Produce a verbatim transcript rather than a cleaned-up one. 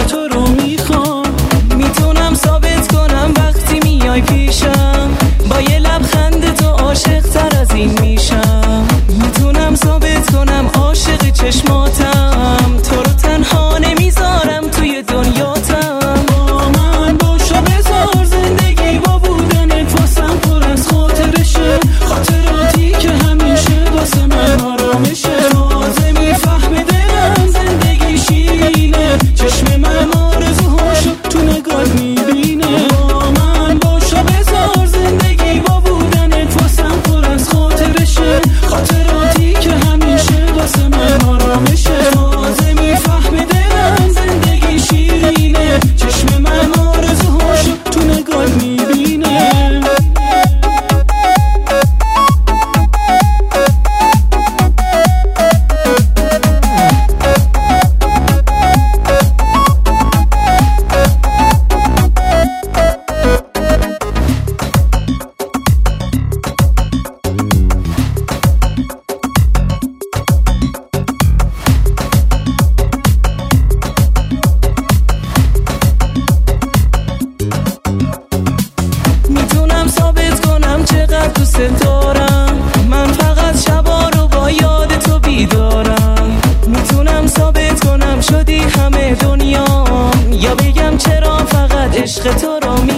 تو رو میخوام. میتونم ثابت کنم وقتی میای پیشم، با یه لبخند تو عاشق تر از این میشم. میتونم ثابت کنم عاشق چشماتم، تو رو تنها نمیذارم توی دنیاتم. با من باش و بذار زندگی با بودنت واسم پر از خاطرشه، خاطراتی که همیشه واسه من آرامشه. تازه میفهمه دلم زندگی شیرینه، چشم من آرزوهاشو تو نگات میبینه. با من باش و بذار زندگی با بودنت واسم پر از خاطرشه، خاطراتی که همیشه واسه من آرامشه. تازه میفهمه دلم زندگی شیرینه، چشم من آرزوهاشو تو نگات میبینه. میتونم ثابت کنم چقدر دوست دارم، من فقط شبا رو با یاد تو بیدارم. میتونم ثابت کنم شدی همه دنیام، یا بگم چرا فقط عشق تو رو می